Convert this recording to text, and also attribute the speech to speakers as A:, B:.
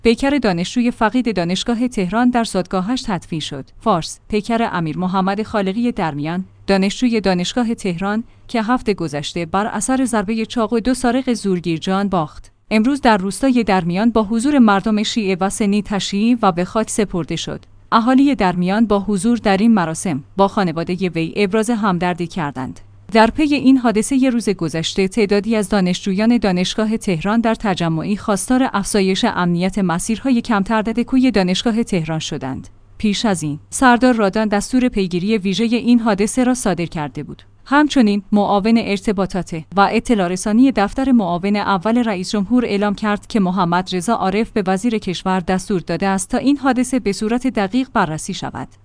A: پیکر دانشجوی فقید دانشگاه تهران در زادگاهش تدفین شد. فارس: پیکر امیر محمد خالقی درمیان، دانشجوی دانشگاه تهران که هفته گذشته بر اثر ضربه چاقو 2 سارق زورگیر جان باخت، امروز در روستای درمیان با حضور مردم شیعه و سنی تشییع و به خاک سپرده شد. اهالی درمیان با حضور در این مراسم با خانواده وی ابراز همدردی کردند. در پی این حادثه روز گذشته تعدادی از دانشجویان دانشگاه تهران در تجمعی خواستار افزایش امنیت مسیرهای کم‌تردد کوی دانشگاه تهران شدند. پیش از این، سردار رادان دستور پیگیری ویژه این حادثه را صادر کرده بود. همچنین معاون ارتباطات و اطلاع رسانی دفتر معاون اول رئیس جمهور اعلام کرد که محمد رضا عارف به وزیر کشور دستور داده است تا این حادثه به صورت دقیق بررسی شود.